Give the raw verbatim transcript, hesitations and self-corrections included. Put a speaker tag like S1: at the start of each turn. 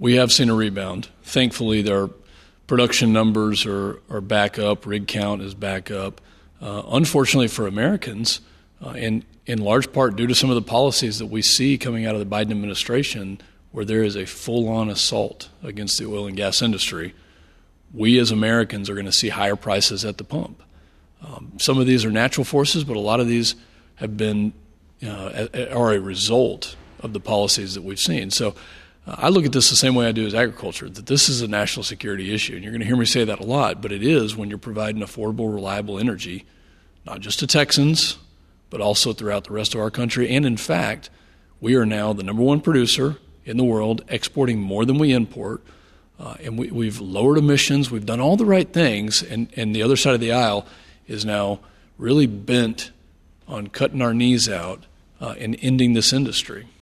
S1: We have seen a rebound. Thankfully, their production numbers are, are back up. Rig count is back up. Uh, unfortunately for Americans, uh, and in large part due to some of the policies that we see coming out of the Biden administration, where there is a full-on assault against the oil and gas industry, we as Americans are going to see higher prices at the pump. Um, some of these are natural forces, but a lot of these have been uh, are a result of the policies that we've seen. So uh, I look at this the same way I do as agriculture, that this is a national security issue. And you're going to hear me say that a lot, but it is when you're providing affordable, reliable energy, not just to Texans, but also throughout the rest of our country. And in fact, we are now the number one producer in the world, exporting more than we import. Uh, and we, we've lowered emissions. We've done all the right things. And, and the other side of the aisle is now really bent on cutting our knees out uh, and ending this industry.